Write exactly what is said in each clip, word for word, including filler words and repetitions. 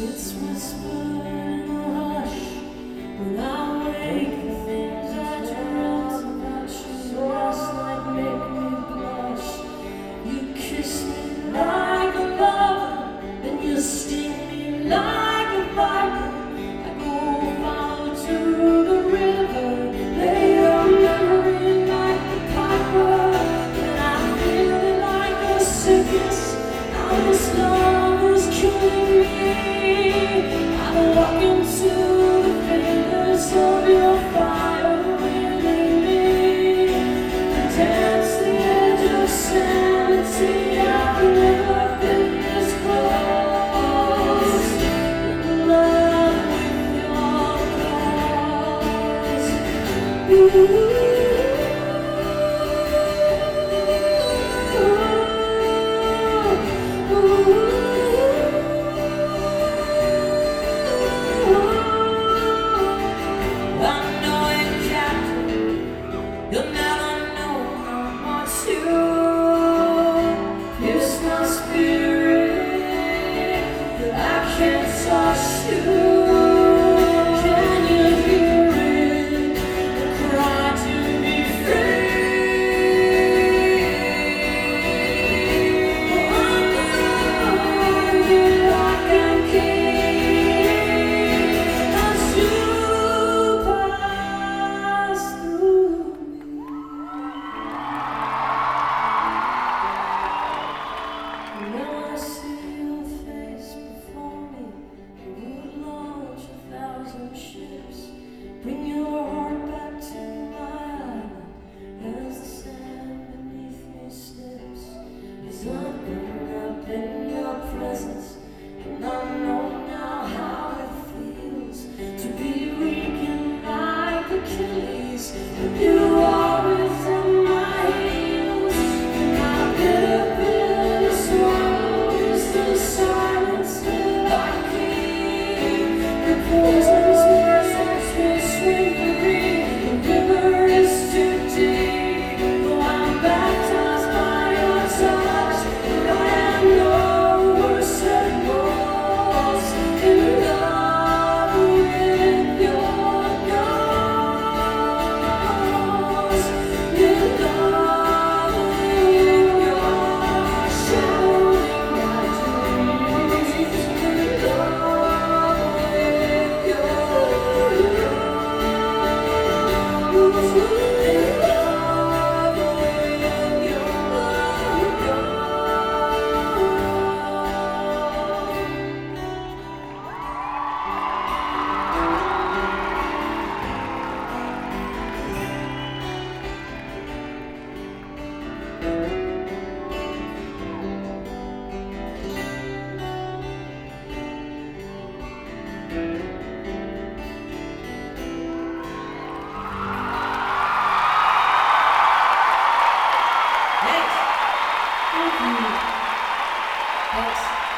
It's whispered in a hush when I wake. The things I dreamt about you last night make me blush. You kiss me like a lover, and you sting me like a viper. I go follow to the river, lay your memory like the piper, and I feel it like a sickness. Now this love is killing me. I walk into the fingers of your fire, willing me, and dance the edge of sanity. I've never been this close in love with your cause. Ooh. You'll never know how much you pierce my spirit, that I can't touch you. Can you hear it? The cry to be free. I know you like a king as you pass through. Now I see your face before me. You would launch a thousand ships, bring your heart back to my island as the sand beneath me slips. As I've been up in your presence, and I know now how it feels to be weakened like Achilles. You are within my heels, and I bitter pill swallow is the silence that I keep. The poison's words will swing free. The river is too deep. Though I'm baptized by your touch, but I am no worse than most in love with your nose. In love with your shouting my dreams. In love with your love. In love with your love. Thanks. Thank you. Thanks.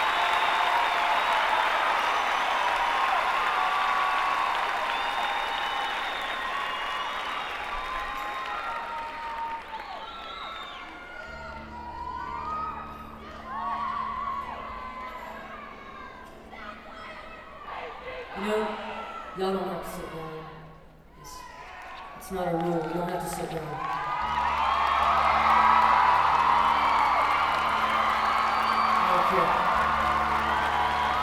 You know, y'all don't have to sit down. It's, it's not a rule. You don't have to sit down. Okay.